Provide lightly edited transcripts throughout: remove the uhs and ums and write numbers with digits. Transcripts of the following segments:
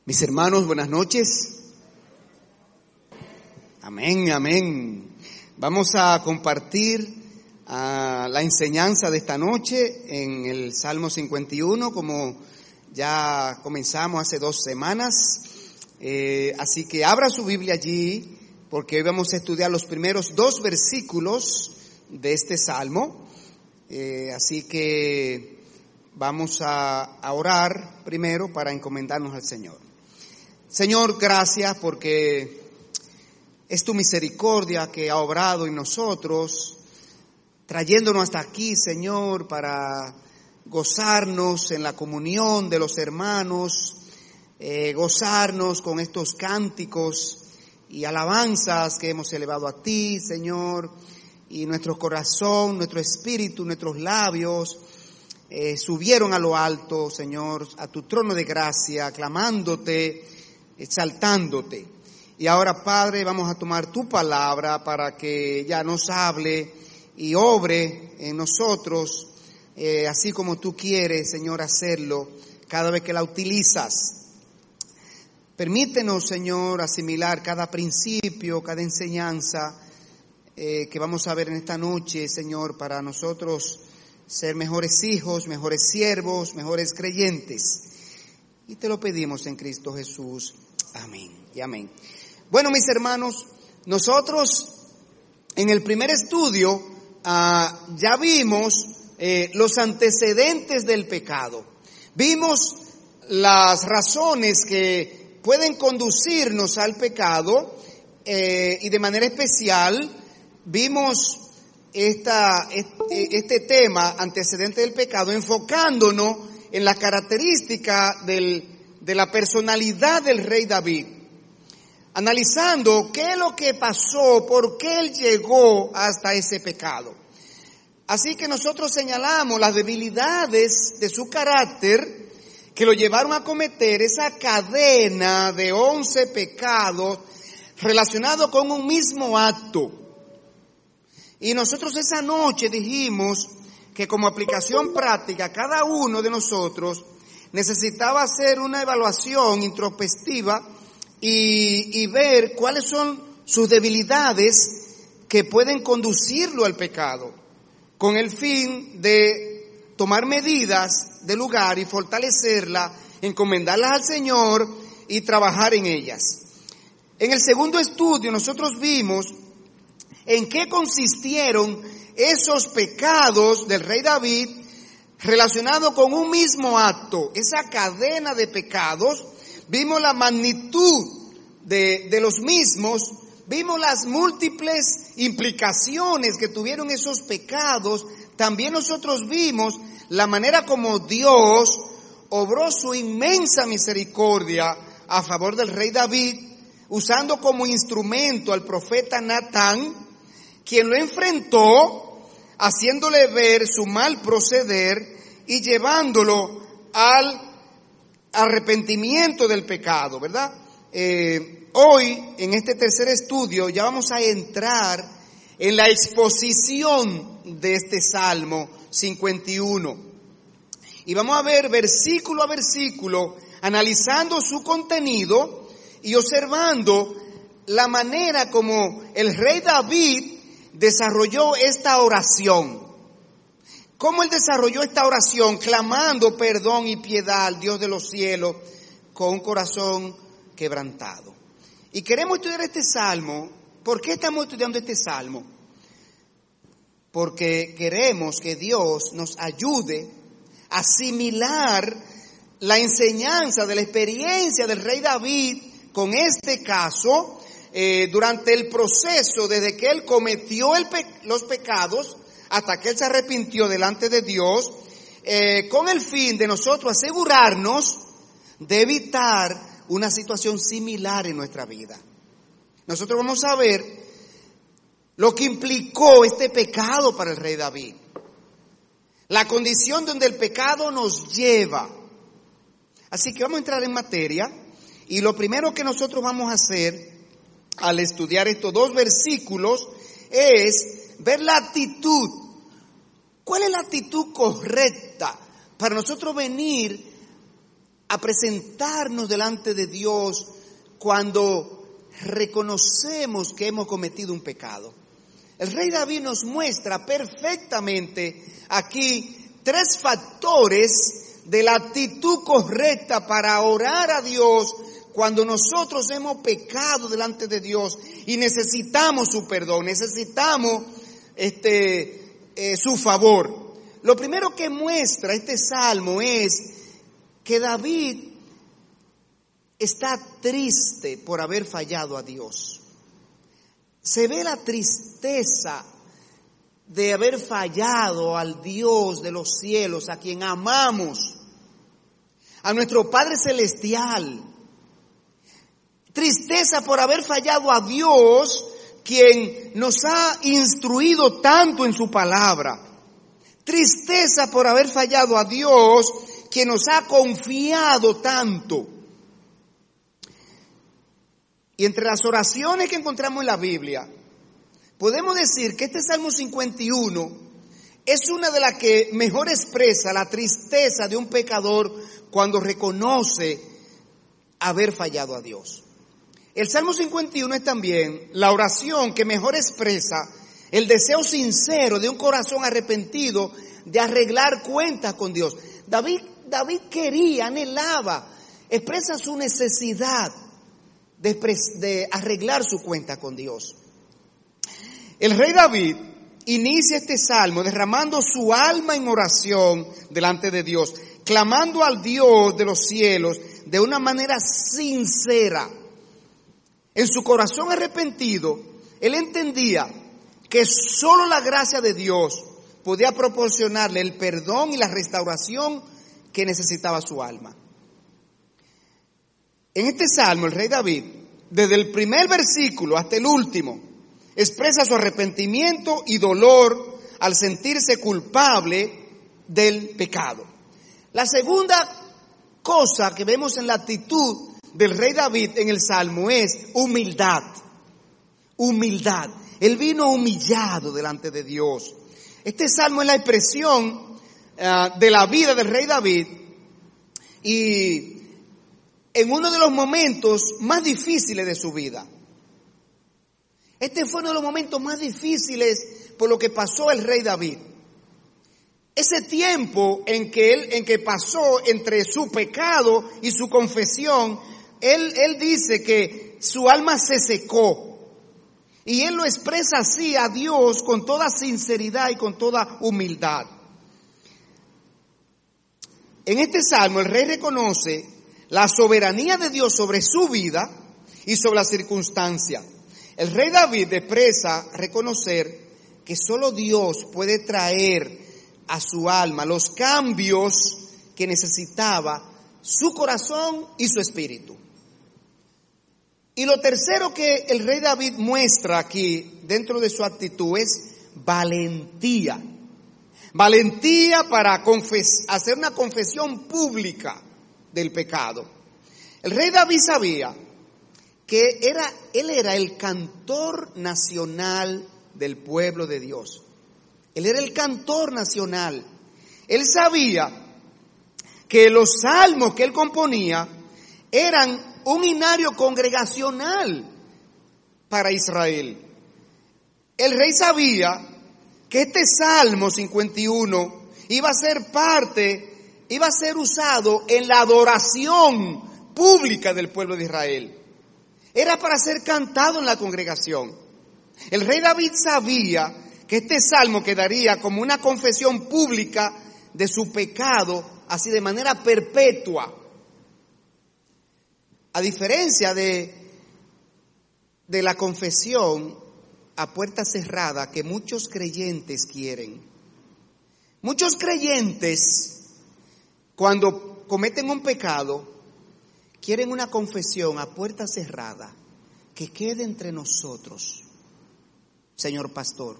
Mis hermanos, buenas noches. Amén, amén. Vamos a compartir la enseñanza de esta noche en el Salmo 51, como ya comenzamos hace 2 semanas. Así que abra su Biblia allí, porque hoy vamos a estudiar los primeros 2 versículos de este Salmo. Así que vamos a orar primero para encomendarnos al Señor. Señor, gracias porque es tu misericordia que ha obrado en nosotros, trayéndonos hasta aquí, Señor, para gozarnos en la comunión de los hermanos, gozarnos con estos cánticos y alabanzas que hemos elevado a ti, Señor, y nuestro corazón, nuestro espíritu, nuestros labios subieron a lo alto, Señor, a tu trono de gracia, clamándote, exaltándote. Y ahora, Padre, vamos a tomar tu palabra para que ya nos hable y obre en nosotros, así como tú quieres, Señor, hacerlo cada vez que la utilizas. Permítenos, Señor, asimilar cada principio, cada enseñanza que vamos a ver en esta noche, Señor, para nosotros ser mejores hijos, mejores siervos, mejores creyentes. Y te lo pedimos en Cristo Jesús. Amén y amén. Bueno, mis hermanos, nosotros en el primer estudio ya vimos los antecedentes del pecado. Vimos las razones que pueden conducirnos al pecado y de manera especial vimos este tema, antecedente del pecado, enfocándonos en la característica de la personalidad del rey David, analizando qué es lo que pasó, por qué él llegó hasta ese pecado. Así que nosotros señalamos las debilidades de su carácter que lo llevaron a cometer esa cadena de 11 pecados relacionados con un mismo acto. Y nosotros esa noche dijimos que como aplicación práctica cada uno de nosotros necesitaba hacer una evaluación introspectiva y ver cuáles son sus debilidades que pueden conducirlo al pecado, con el fin de tomar medidas de lugar y fortalecerla, encomendarlas al Señor y trabajar en ellas. En el segundo estudio nosotros vimos en qué consistieron esos pecados del rey David relacionados con un mismo acto, esa cadena de pecados. Vimos la magnitud de los mismos, vimos las múltiples implicaciones que tuvieron esos pecados. También nosotros vimos la manera como Dios obró su inmensa misericordia a favor del rey David, usando como instrumento al profeta Natán, quien lo enfrentó, haciéndole ver su mal proceder y llevándolo al arrepentimiento del pecado, ¿verdad? Hoy, en este tercer estudio, ya vamos a entrar en la exposición de este Salmo 51. Y vamos a ver versículo a versículo, analizando su contenido y observando la manera como el rey David desarrolló esta oración. ¿Cómo él desarrolló esta oración? Clamando perdón y piedad al Dios de los cielos con un corazón quebrantado. Y queremos estudiar este salmo. ¿Por qué estamos estudiando este salmo? Porque queremos que Dios nos ayude a asimilar la enseñanza de la experiencia del rey David con este caso, durante el proceso desde que él cometió los pecados hasta que él se arrepintió delante de Dios, con el fin de nosotros asegurarnos de evitar una situación similar en nuestra vida. Nosotros vamos a ver lo que implicó este pecado para el rey David, la condición donde el pecado nos lleva. Así que vamos a entrar en materia, y lo primero que nosotros vamos a hacer al estudiar estos 2 versículos es ver la actitud. ¿Cuál es la actitud correcta para nosotros venir a presentarnos delante de Dios cuando reconocemos que hemos cometido un pecado. El rey David nos muestra perfectamente aquí 3 factores de la actitud correcta para orar a Dios cuando nosotros hemos pecado delante de Dios y necesitamos su perdón, necesitamos su favor. Lo primero que muestra este salmo es que David está triste por haber fallado a Dios. Se ve la tristeza de haber fallado al Dios de los cielos, a quien amamos, a nuestro Padre Celestial. Tristeza por haber fallado a Dios, quien nos ha instruido tanto en su palabra. Tristeza por haber fallado a Dios, quien nos ha confiado tanto. Y entre las oraciones que encontramos en la Biblia, podemos decir que este Salmo 51 es una de las que mejor expresa la tristeza de un pecador cuando reconoce haber fallado a Dios. El Salmo 51 es también la oración que mejor expresa el deseo sincero de un corazón arrepentido de arreglar cuentas con Dios. David quería, anhelaba, expresa su necesidad de arreglar su cuenta con Dios. El rey David inicia este salmo derramando su alma en oración delante de Dios, clamando al Dios de los cielos de una manera sincera. En su corazón arrepentido, él entendía que solo la gracia de Dios podía proporcionarle el perdón y la restauración que necesitaba su alma. En este salmo, el rey David, desde el primer versículo hasta el último, expresa su arrepentimiento y dolor al sentirse culpable del pecado. La segunda cosa que vemos en la actitud del rey David en el salmo es humildad. Humildad. Él vino humillado delante de Dios. Este salmo es la expresión de la vida del rey David y en uno de los momentos más difíciles de su vida. Este fue uno de los momentos más difíciles por lo que pasó el rey David. Ese tiempo en que pasó entre su pecado y su confesión, él dice que su alma se secó. Y él lo expresa así a Dios con toda sinceridad y con toda humildad. En este salmo el rey reconoce la soberanía de Dios sobre su vida y sobre las circunstancias. El rey David expresa reconocer que solo Dios puede traer a su alma los cambios que necesitaba su corazón y su espíritu. Y lo tercero que el rey David muestra aquí dentro de su actitud es valentía. Valentía para hacer una confesión pública del pecado. El rey David sabía que él era el cantor nacional del pueblo de Dios. Él era el cantor nacional. Él sabía que los salmos que él componía eran un himnario congregacional para Israel. El rey sabía que este Salmo 51 iba a ser usado en la adoración pública del pueblo de Israel. Era para ser cantado en la congregación. El rey David sabía que este salmo quedaría como una confesión pública de su pecado, así de manera perpetua. A diferencia de la confesión a puerta cerrada que muchos creyentes quieren. Muchos creyentes, cuando cometen un pecado, quieren una confesión a puerta cerrada que quede entre nosotros, señor pastor.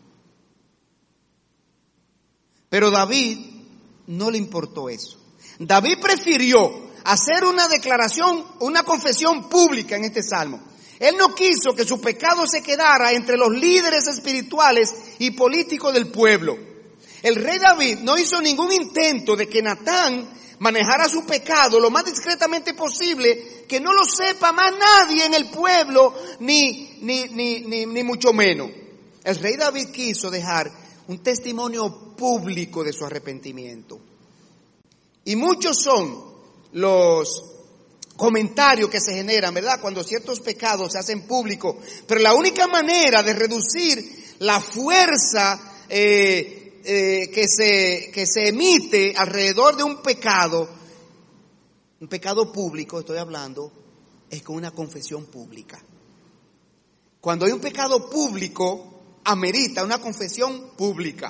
Pero David no le importó eso. David prefirió hacer una declaración, una confesión pública en este salmo. Él no quiso que su pecado se quedara entre los líderes espirituales y políticos del pueblo. El rey David no hizo ningún intento de que Natán manejara su pecado lo más discretamente posible, que no lo sepa más nadie en el pueblo, ni mucho menos. El rey David quiso dejar un testimonio público de su arrepentimiento. Y muchos son los comentarios que se generan, ¿verdad?, cuando ciertos pecados se hacen públicos. Pero la única manera de reducir la fuerza que se emite alrededor de un pecado público, estoy hablando, es con una confesión pública. Cuando hay un pecado público, amerita una confesión pública.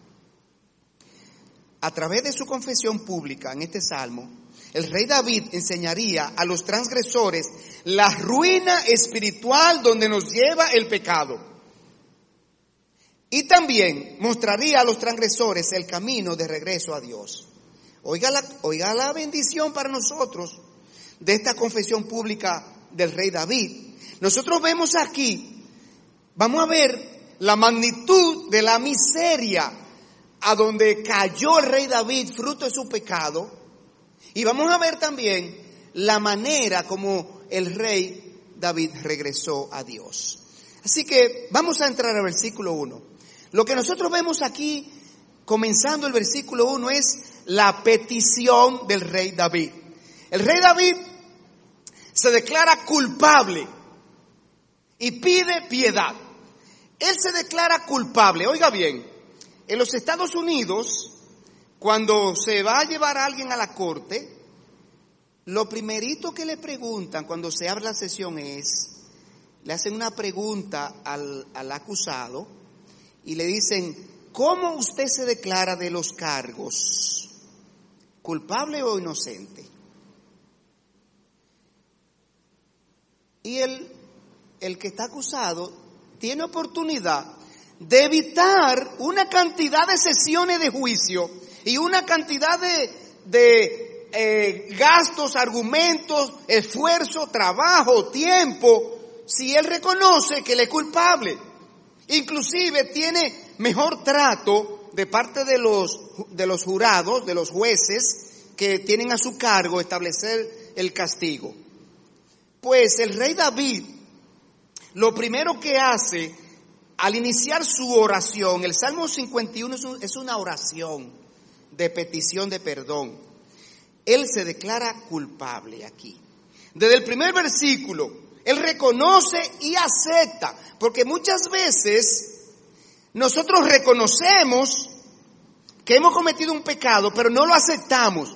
A través de su confesión pública en este salmo, el rey David enseñaría a los transgresores la ruina espiritual donde nos lleva el pecado. Y también mostraría a los transgresores el camino de regreso a Dios. Oiga la bendición para nosotros de esta confesión pública del rey David. Nosotros vemos aquí, vamos a ver la magnitud de la miseria a donde cayó el rey David fruto de su pecado. Y vamos a ver también la manera como el rey David regresó a Dios. Así que vamos a entrar al versículo 1. Lo que nosotros vemos aquí, comenzando el versículo 1, es la petición del rey David. El rey David se declara culpable y pide piedad. Él se declara culpable. Oiga bien, en los Estados Unidos, cuando se va a llevar a alguien a la corte, lo primerito que le preguntan cuando se abre la sesión es, le hacen una pregunta al acusado y le dicen, ¿cómo usted se declara de los cargos? ¿Culpable o inocente? Y el que está acusado tiene oportunidad de evitar una cantidad de sesiones de juicio y una cantidad de gastos, argumentos, esfuerzo, trabajo, tiempo, si él reconoce que él es culpable. Inclusive tiene mejor trato de parte de los jurados, de los jueces que tienen a su cargo establecer el castigo. Pues el rey David, lo primero que hace al iniciar su oración, el Salmo 51 es una oración de petición de perdón. Él se declara culpable aquí. Desde el primer versículo, él reconoce y acepta, porque muchas veces nosotros reconocemos que hemos cometido un pecado, pero no lo aceptamos.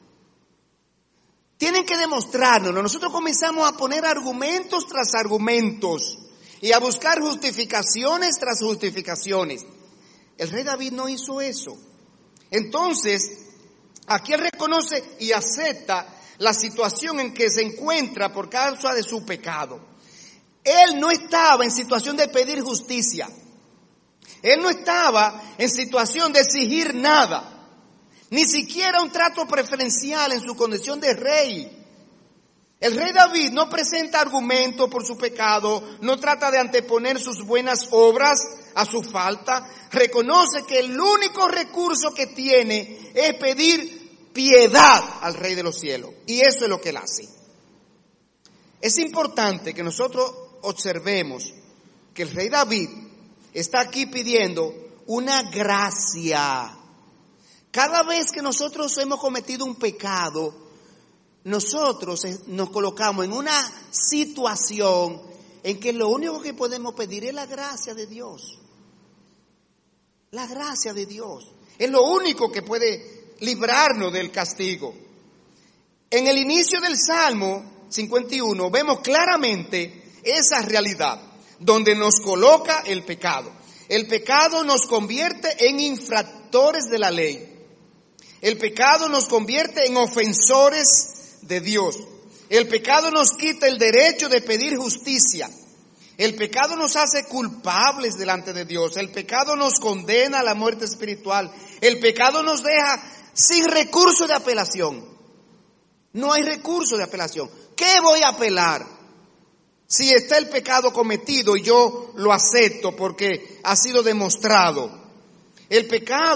Tienen que demostrárnoslo. Nosotros comenzamos a poner argumentos tras argumentos y a buscar justificaciones tras justificaciones. El rey David no hizo eso. Entonces, aquí él reconoce y acepta la situación en que se encuentra por causa de su pecado. Él no estaba en situación de pedir justicia. Él no estaba en situación de exigir nada. Ni siquiera un trato preferencial en su condición de rey. El rey David no presenta argumento por su pecado, no trata de anteponer sus buenas obras a su falta. Reconoce que el único recurso que tiene es pedir piedad al Rey de los cielos. Y eso es lo que él hace. Es importante que nosotros observemos que el rey David está aquí pidiendo una gracia. Cada vez que nosotros hemos cometido un pecado, nosotros nos colocamos en una situación en que lo único que podemos pedir es la gracia de Dios. La gracia de Dios es lo único que puede librarnos del castigo. En el inicio del Salmo 51 vemos claramente esa realidad donde nos coloca el pecado. El pecado nos convierte en infractores de la ley. El pecado nos convierte en ofensores de Dios. El pecado nos quita el derecho de pedir justicia. El pecado nos hace culpables delante de Dios. El pecado nos condena a la muerte espiritual. El pecado nos deja sin recurso de apelación. No hay recurso de apelación. ¿Qué voy a apelar? Si está el pecado cometido y yo lo acepto porque ha sido demostrado. El pecado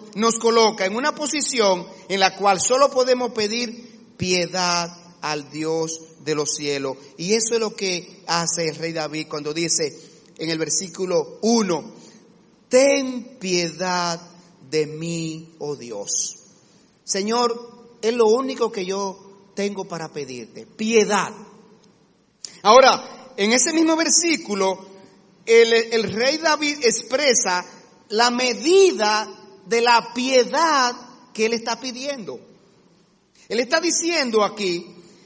nos coloca en una posición en la cual solo podemos pedir piedad al Dios de los cielos. Y eso es lo que hace el rey David cuando dice en el versículo 1, ten piedad de mí, oh Dios. Señor, es lo único que yo tengo para pedirte, piedad. Ahora, en ese mismo versículo, el rey David expresa la medida de la piedad que él está pidiendo. Él está diciendo aquí,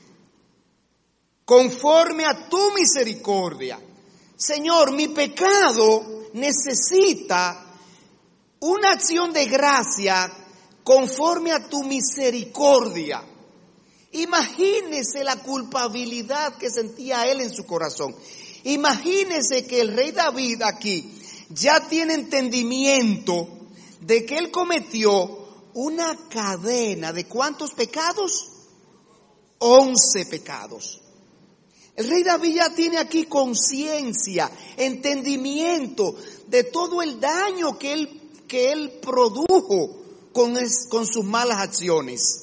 conforme a tu misericordia. Señor, mi pecado necesita una acción de gracia conforme a tu misericordia. Imagínese la culpabilidad que sentía él en su corazón. Imagínese que el rey David aquí ya tiene entendimiento de que él cometió una cadena de ¿cuántos pecados? 11 pecados. El rey David ya tiene aquí conciencia, entendimiento de todo el daño que él produjo con sus malas acciones.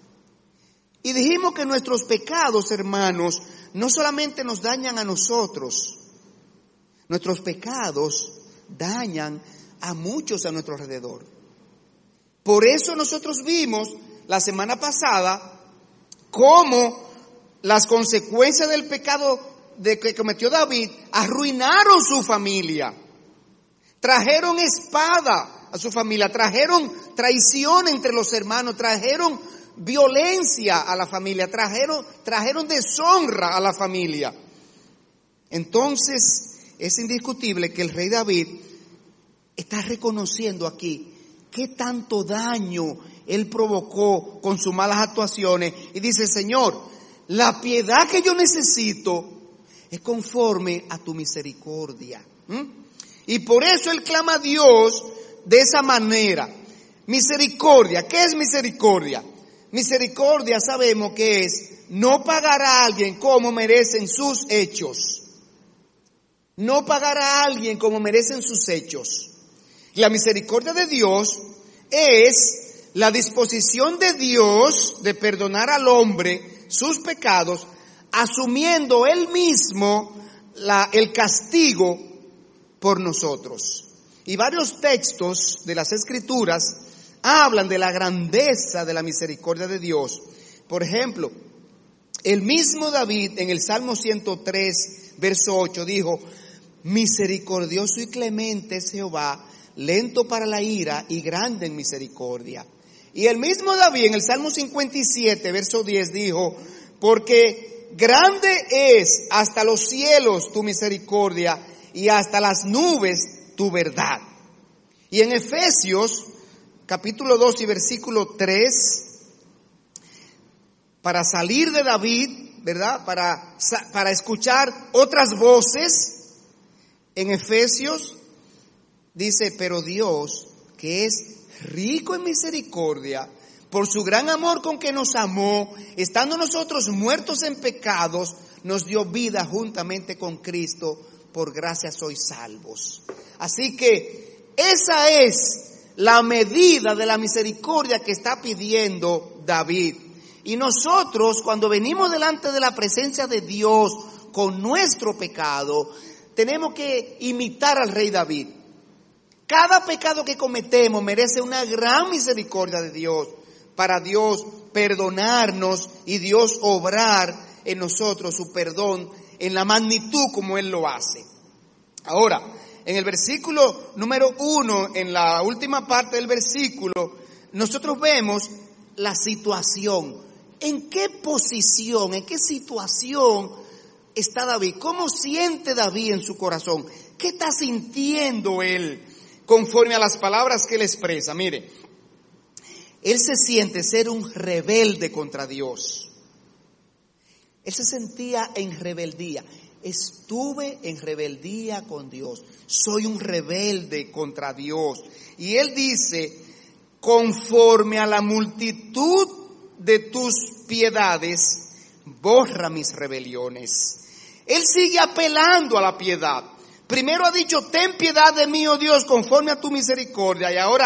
Y dijimos que nuestros pecados, hermanos, no solamente nos dañan a nosotros, nuestros pecados dañan a muchos a nuestro alrededor. Por eso nosotros vimos la semana pasada cómo las consecuencias del pecado que cometió David arruinaron su familia. Trajeron espada a su familia, trajeron traición entre los hermanos, trajeron violencia a la familia, trajeron deshonra a la familia. Entonces, es indiscutible que el rey David está reconociendo aquí qué tanto daño él provocó con sus malas actuaciones y dice, Señor, la piedad que yo necesito es conforme a tu misericordia. Y por eso él clama a Dios de esa manera. Misericordia, ¿qué es misericordia? Misericordia sabemos que es no pagar a alguien como merecen sus hechos. No pagar a alguien como merecen sus hechos. La misericordia de Dios es la disposición de Dios de perdonar al hombre sus pecados, asumiendo él mismo el castigo por nosotros. Y varios textos de las Escrituras hablan de la grandeza de la misericordia de Dios. Por ejemplo, el mismo David en el Salmo 103, verso 8 dijo, misericordioso y clemente es Jehová, lento para la ira y grande en misericordia. Y el mismo David en el Salmo 57, verso 10 dijo, porque grande es hasta los cielos tu misericordia y hasta las nubes tu verdad. Y en Efesios capítulo 2 y versículo 3, para salir de David, ¿verdad? Para escuchar otras voces, en Efesios dice, pero Dios, que es rico en misericordia, por su gran amor con que nos amó, estando nosotros muertos en pecados, nos dio vida juntamente con Cristo, por gracia sois salvos. Así que esa es la medida de la misericordia que está pidiendo David. Y nosotros, cuando venimos delante de la presencia de Dios con nuestro pecado, tenemos que imitar al rey David. Cada pecado que cometemos merece una gran misericordia de Dios, para Dios perdonarnos y Dios obrar en nosotros su perdón en la magnitud como Él lo hace. Ahora, en el versículo número 1, en la última parte del versículo, nosotros vemos la situación. ¿En qué posición, en qué situación está David? ¿Cómo siente David en su corazón? ¿Qué está sintiendo él conforme a las palabras que él expresa? Mire, él se siente ser un rebelde contra Dios. Él se sentía en rebeldía. Estuve en rebeldía con Dios. Soy un rebelde contra Dios. Y él dice, conforme a la multitud de tus piedades, borra mis rebeliones. Él sigue apelando a la piedad. Primero ha dicho, ten piedad de mí, oh Dios, conforme a tu misericordia. Y ahora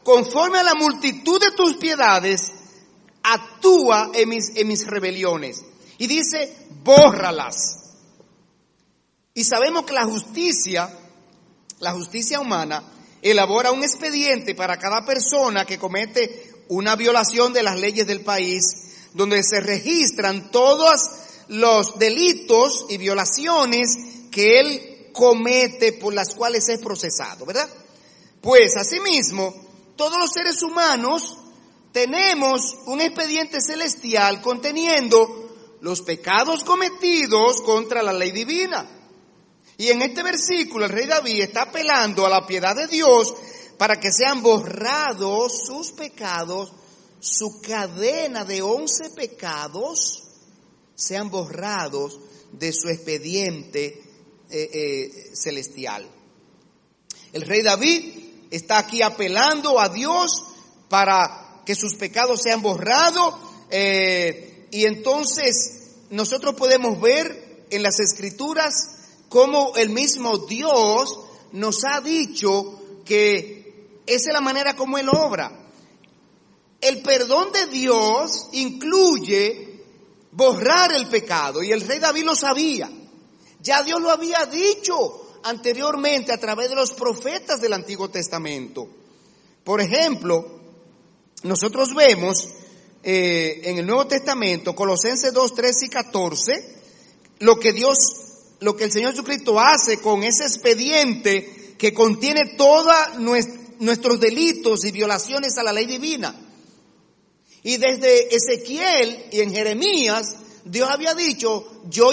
conforme a la multitud de tus piedades, actúa en mis rebeliones. Y dice, bórralas. Y sabemos que la justicia humana elabora un expediente para cada persona que comete una violación de las leyes del país, donde se registran todos los delitos y violaciones que él comete, por las cuales es procesado, ¿verdad? Pues asimismo, todos los seres humanos tenemos un expediente celestial conteniendo los pecados cometidos contra la ley divina. Y en este versículo el rey David está apelando a la piedad de Dios para que sean borrados sus pecados, su cadena de 11 pecados sean borrados de su expediente celestial. El rey David está aquí apelando a Dios para que sus pecados sean borrados, y entonces nosotros podemos ver en las Escrituras cómo el mismo Dios nos ha dicho que esa es la manera como Él obra. El perdón de Dios incluye borrar el pecado, y el rey David lo sabía. Ya Dios lo había dicho anteriormente a través de los profetas del Antiguo Testamento. Por ejemplo, nosotros vemos en el Nuevo Testamento, Colosenses 2, 13 y 14, lo que el Señor Jesucristo hace con ese expediente que contiene todos nuestros delitos y violaciones a la ley divina. Y desde Ezequiel y en Jeremías, Dios había dicho,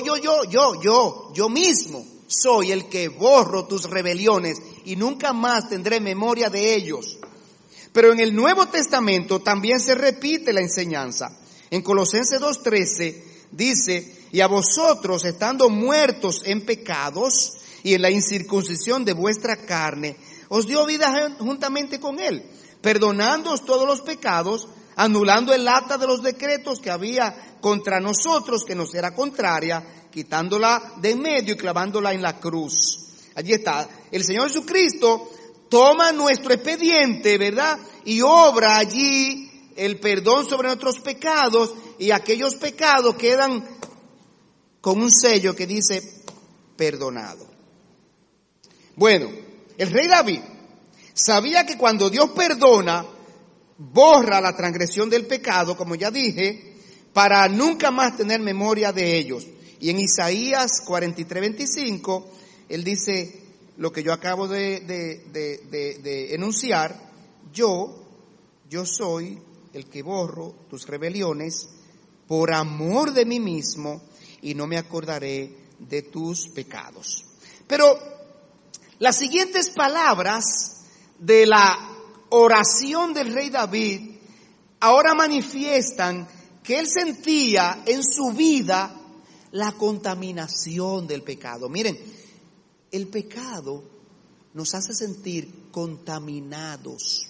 yo mismo soy el que borro tus rebeliones y nunca más tendré memoria de ellos. Pero en el Nuevo Testamento también se repite la enseñanza. En Colosenses 2:13 dice, y a vosotros, estando muertos en pecados y en la incircuncisión de vuestra carne, os dio vida juntamente con Él, perdonándoos todos los pecados, anulando el acta de los decretos que había contra nosotros, que nos era contraria, quitándola de en medio y clavándola en la cruz. Allí está. El Señor Jesucristo toma nuestro expediente, ¿verdad? Y obra allí el perdón sobre nuestros pecados, y aquellos pecados quedan con un sello que dice perdonado. Bueno, el rey David sabía que cuando Dios perdona, borra la transgresión del pecado, como ya dije, para nunca más tener memoria de ellos. Y en Isaías 43:25, él dice lo que yo acabo de enunciar: yo soy el que borro tus rebeliones por amor de mí mismo, y no me acordaré de tus pecados. Pero las siguientes palabras de la oración del rey David ahora manifiestan que él sentía en su vida la contaminación del pecado. Miren, el pecado nos hace sentir contaminados.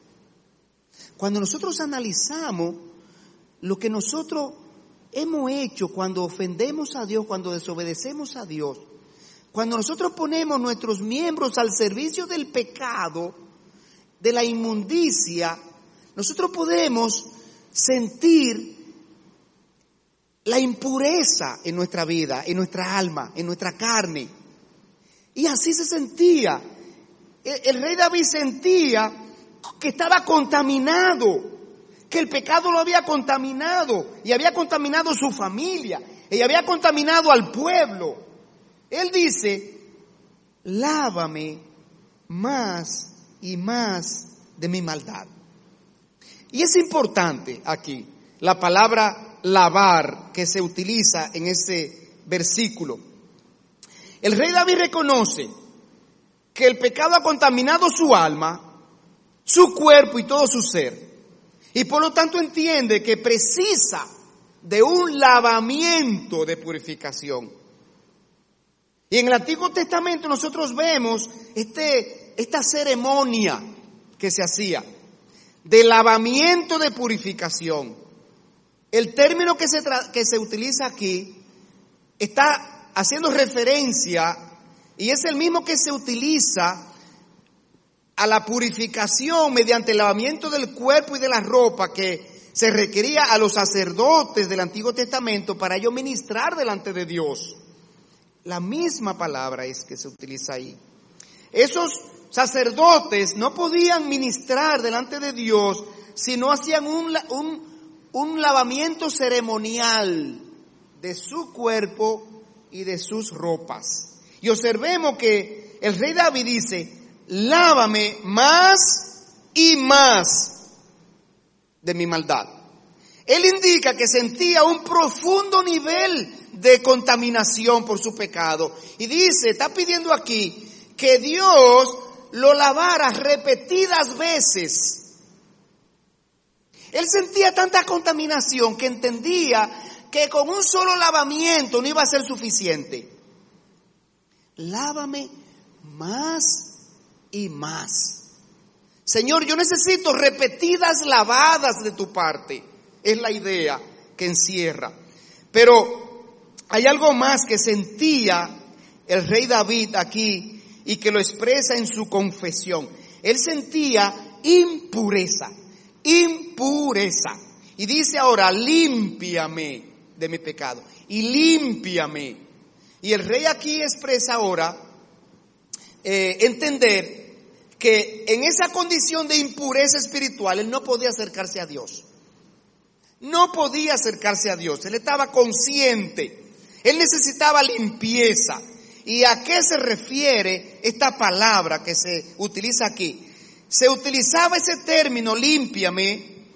Cuando nosotros analizamos lo que nosotros hemos hecho cuando ofendemos a Dios, cuando desobedecemos a Dios, cuando nosotros ponemos nuestros miembros al servicio del pecado, de la inmundicia, nosotros podemos sentir la impureza en nuestra vida, en nuestra alma, en nuestra carne. Y así se sentía. El rey David sentía que estaba contaminado, que el pecado lo había contaminado, y había contaminado su familia, y había contaminado al pueblo. Él dice, lávame más y más de mi maldad. Y es importante aquí la palabra lavar que se utiliza en ese versículo. El rey David reconoce que el pecado ha contaminado su alma, su cuerpo y todo su ser, y por lo tanto entiende que precisa de un lavamiento de purificación. Y en el Antiguo Testamento nosotros vemos esta ceremonia que se hacía de lavamiento de purificación. El término que se utiliza aquí está haciendo referencia, y es el mismo que se utiliza a la purificación mediante el lavamiento del cuerpo y de la ropa que se requería a los sacerdotes del Antiguo Testamento para ellos ministrar delante de Dios. La misma palabra es que se utiliza ahí. Esos sacerdotes no podían ministrar delante de Dios si no hacían un lavamiento ceremonial de su cuerpo y de sus ropas. Y observemos que el rey David dice: lávame más y más de mi maldad. Él indica que sentía un profundo nivel de contaminación por su pecado. Y dice, está pidiendo aquí que Dios lo lavara repetidas veces. Él sentía tanta contaminación que entendía que con un solo lavamiento no iba a ser suficiente. Lávame más y más. Señor, yo necesito repetidas lavadas de tu parte. Es la idea que encierra. Pero hay algo más que sentía el rey David aquí y que lo expresa en su confesión. Él sentía impureza. Y dice ahora: límpiame de mi pecado. Y límpiame. Y el rey aquí expresa ahora entender que en esa condición de impureza espiritual él no podía acercarse a Dios. No podía acercarse a Dios. Él estaba consciente. Él necesitaba limpieza. ¿Y a qué se refiere esta palabra que se utiliza aquí? Se utilizaba ese término, límpiame,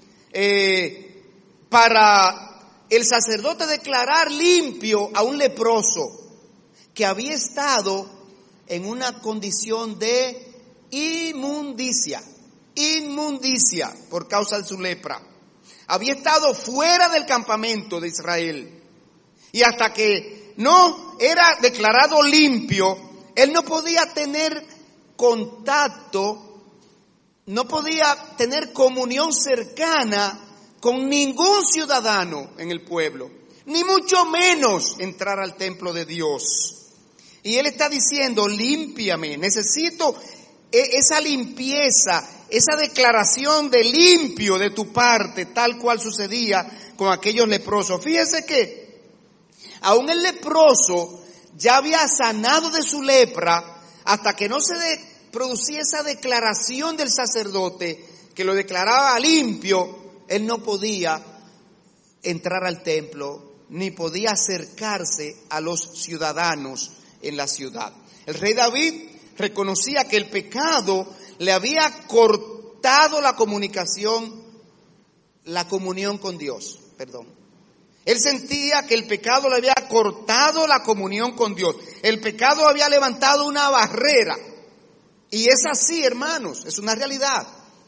para el sacerdote declarar limpio a un leproso que había estado en una condición de inmundicia por causa de su lepra. Había estado fuera del campamento de Israel. Y hasta que no era declarado limpio, él no podía tener contacto, no podía tener comunión cercana con ningún ciudadano en el pueblo, ni mucho menos entrar al templo de Dios. Y él está diciendo: límpiame, necesito esa limpieza, esa declaración de limpio de tu parte, tal cual sucedía con aquellos leprosos. Fíjese que aún el leproso ya había sanado de su lepra hasta que no se producía esa declaración del sacerdote que lo declaraba limpio. Él no podía entrar al templo ni podía acercarse a los ciudadanos en la ciudad. El rey David reconocía que el pecado le había cortado la comunión con Dios. Él sentía que el pecado le había cortado la comunión con Dios. El pecado había levantado una barrera. Y es así, hermanos, es una realidad.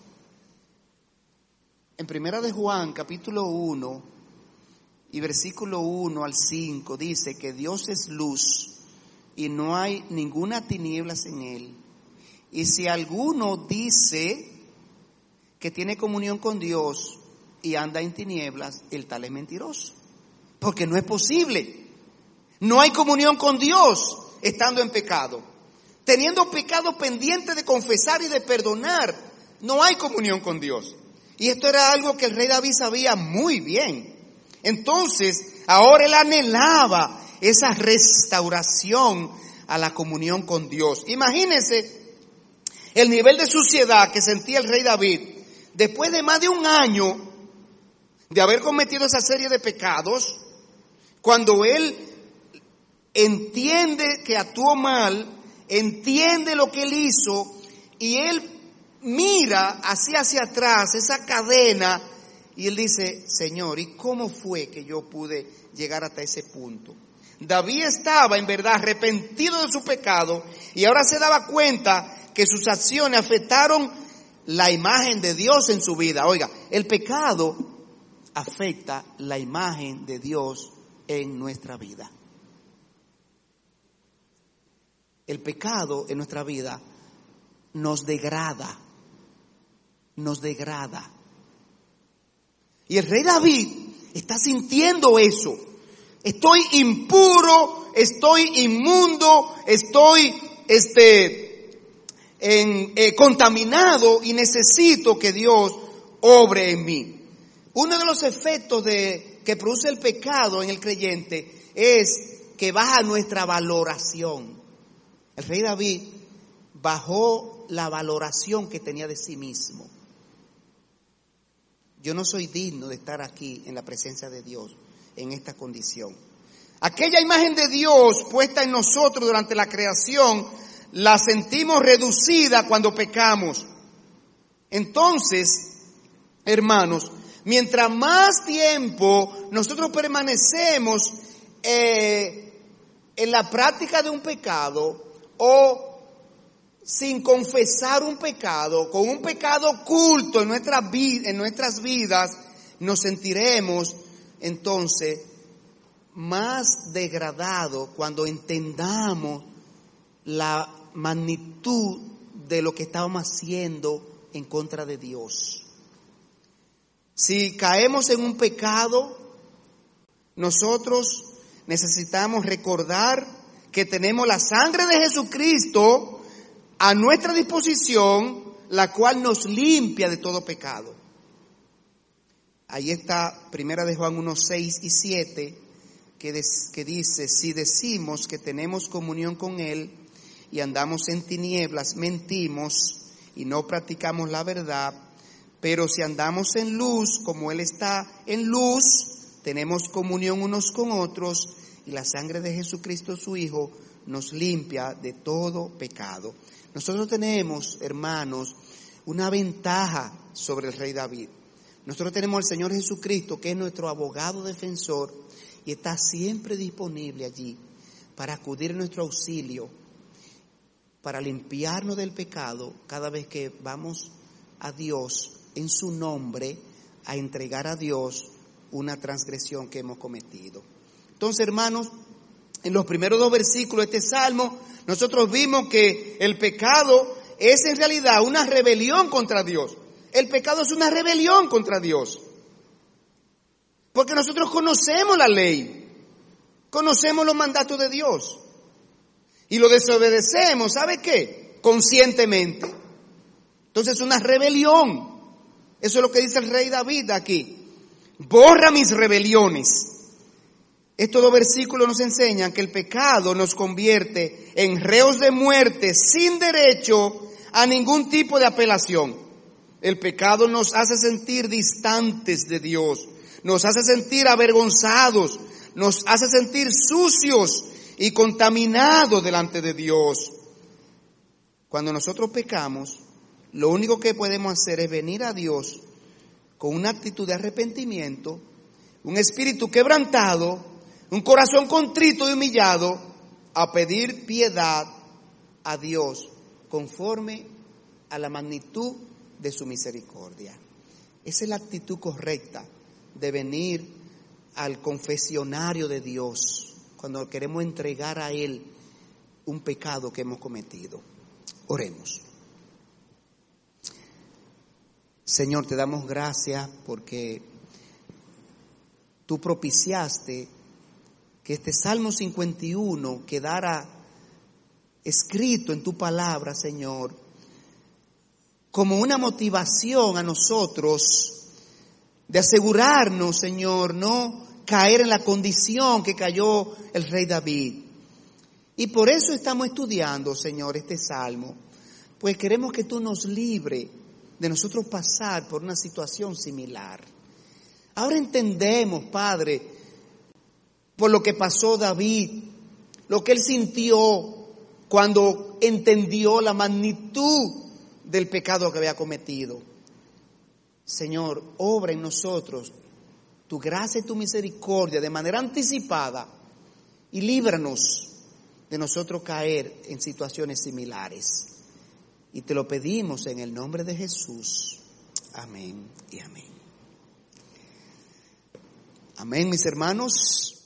En Primera de Juan, capítulo 1 y versículo 1 al 5, dice que Dios es luz y no hay ninguna tinieblas en él. Y si alguno dice que tiene comunión con Dios y anda en tinieblas, el tal es mentiroso. Porque no es posible. No hay comunión con Dios estando en pecado. Teniendo pecado pendiente de confesar y de perdonar, no hay comunión con Dios. Y esto era algo que el rey David sabía muy bien. Entonces, ahora él anhelaba esa restauración a la comunión con Dios. Imagínense el nivel de suciedad que sentía el rey David después de más de un año de haber cometido esa serie de pecados. Cuando él entiende que actuó mal, entiende lo que él hizo y él mira hacia atrás esa cadena y él dice: Señor, ¿y cómo fue que yo pude llegar hasta ese punto? David estaba en verdad arrepentido de su pecado y ahora se daba cuenta que sus acciones afectaron la imagen de Dios en su vida. Oiga, el pecado afecta la imagen de Dios en nuestra vida. El pecado en nuestra vida nos degrada. Y el rey David está sintiendo eso. Estoy impuro, estoy inmundo, estoy contaminado y necesito que Dios obre en mí. Uno de los efectos que produce el pecado en el creyente es que baja nuestra valoración. El rey David bajó la valoración que tenía de sí mismo. Yo no soy digno de estar aquí en la presencia de Dios en esta condición. Aquella imagen de Dios puesta en nosotros durante la creación la sentimos reducida cuando pecamos. Entonces, hermanos, mientras más tiempo nosotros permanecemos en la práctica de un pecado o sin confesar un pecado, con un pecado oculto en nuestras vidas, nos sentiremos entonces más degradados cuando entendamos la magnitud de lo que estamos haciendo en contra de Dios. Si caemos en un pecado, nosotros necesitamos recordar que tenemos la sangre de Jesucristo a nuestra disposición, la cual nos limpia de todo pecado. Ahí está Primera de Juan 1, 6 y 7, que dice: si decimos que tenemos comunión con Él y andamos en tinieblas, mentimos y no practicamos la verdad. Pero si andamos en luz, como Él está en luz, tenemos comunión unos con otros, y la sangre de Jesucristo su Hijo nos limpia de todo pecado. Nosotros tenemos, hermanos, una ventaja sobre el rey David. Nosotros tenemos al Señor Jesucristo, que es nuestro abogado defensor, y está siempre disponible allí para acudir a nuestro auxilio, para limpiarnos del pecado cada vez que vamos a Dios en su nombre a entregar a Dios una transgresión que hemos cometido. Entonces, hermanos, en los primeros 2 versículos de este salmo, nosotros vimos que el pecado es en realidad una rebelión contra Dios. El pecado es una rebelión contra Dios. Porque nosotros conocemos la ley, conocemos los mandatos de Dios y lo desobedecemos, ¿sabe qué? Conscientemente. Entonces es una rebelión. Eso es lo que dice el rey David aquí. Borra mis rebeliones. Estos 2 versículos nos enseñan que el pecado nos convierte en reos de muerte sin derecho a ningún tipo de apelación. El pecado nos hace sentir distantes de Dios, nos hace sentir avergonzados, nos hace sentir sucios y contaminados delante de Dios. Cuando nosotros pecamos, lo único que podemos hacer es venir a Dios con una actitud de arrepentimiento, un espíritu quebrantado, un corazón contrito y humillado, a pedir piedad a Dios conforme a la magnitud de su misericordia. Esa es la actitud correcta de venir al confesionario de Dios cuando queremos entregar a Él un pecado que hemos cometido. Oremos. Señor, te damos gracias porque tú propiciaste que este Salmo 51 quedara escrito en tu palabra, Señor, como una motivación a nosotros de asegurarnos, Señor, no caer en la condición que cayó el rey David. Y por eso estamos estudiando, Señor, este Salmo, pues queremos que tú nos libres de nosotros pasar por una situación similar. Ahora entendemos, Padre, por lo que pasó David, lo que él sintió cuando entendió la magnitud del pecado que había cometido. Señor, obra en nosotros tu gracia y tu misericordia de manera anticipada y líbranos de nosotros caer en situaciones similares. Y te lo pedimos en el nombre de Jesús. Amén y amén. Amén, mis hermanos.